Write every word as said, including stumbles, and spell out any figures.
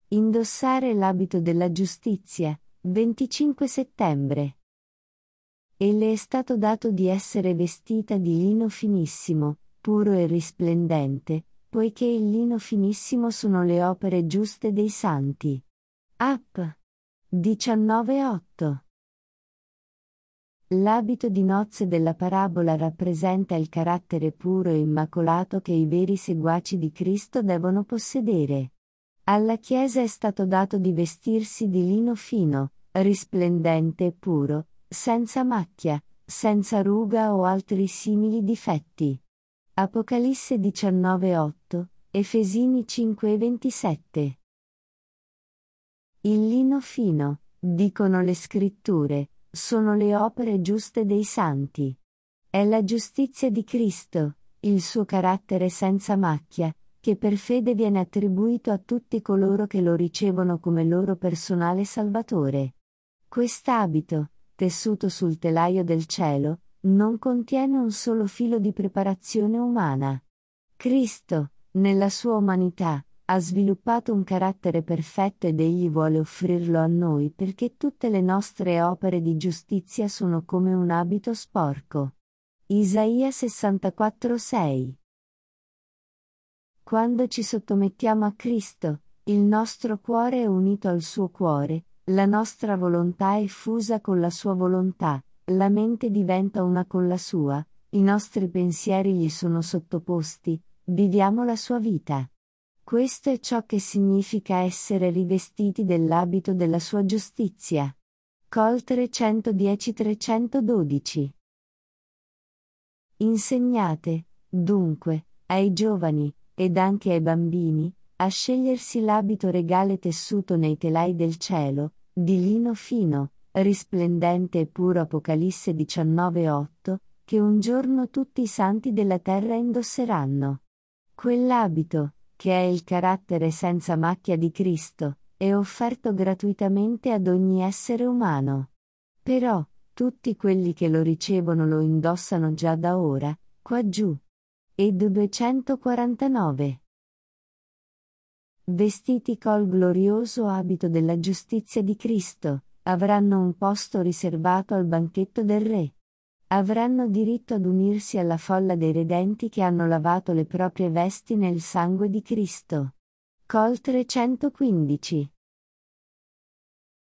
Indossare l'abito della giustizia, venticinque settembre. E le è stato dato di essere vestita di lino finissimo, puro e risplendente, poiché il lino finissimo sono le opere giuste dei santi. App. diciannove otto. L'abito di nozze della parabola rappresenta il carattere puro e immacolato che i veri seguaci di Cristo devono possedere. Alla Chiesa è stato dato di vestirsi di lino fino, risplendente e puro, senza macchia, senza ruga o altri simili difetti. Apocalisse diciannove otto, Efesini cinque ventisette. Il lino fino, dicono le scritture, sono le opere giuste dei santi. È la giustizia di Cristo, il suo carattere senza macchia, che per fede viene attribuito a tutti coloro che lo ricevono come loro personale Salvatore. Quest'abito, tessuto sul telaio del cielo, non contiene un solo filo di preparazione umana. Cristo, nella sua umanità, ha sviluppato un carattere perfetto ed egli vuole offrirlo a noi perché tutte le nostre opere di giustizia sono come un abito sporco. Isaia sessantaquattro sei. Quando ci sottomettiamo a Cristo, il nostro cuore è unito al suo cuore, la nostra volontà è fusa con la sua volontà, la mente diventa una con la sua, i nostri pensieri gli sono sottoposti, viviamo la sua vita. Questo è ciò che significa essere rivestiti dell'abito della sua giustizia. Col trecentodieci trecentododici. Insegnate, dunque, ai giovani, ed anche ai bambini, a scegliersi l'abito regale tessuto nei telai del cielo, di lino fino, risplendente e puro. Apocalisse diciannove otto, che un giorno tutti i santi della terra indosseranno. Quell'abito, che è il carattere senza macchia di Cristo, è offerto gratuitamente ad ogni essere umano. Però, tutti quelli che lo ricevono lo indossano già da ora, qua giù. Ed duecentoquarantanove. Vestiti col glorioso abito della giustizia di Cristo, avranno un posto riservato al banchetto del Re. Avranno diritto ad unirsi alla folla dei redenti che hanno lavato le proprie vesti nel sangue di Cristo. Col trecentoquindici.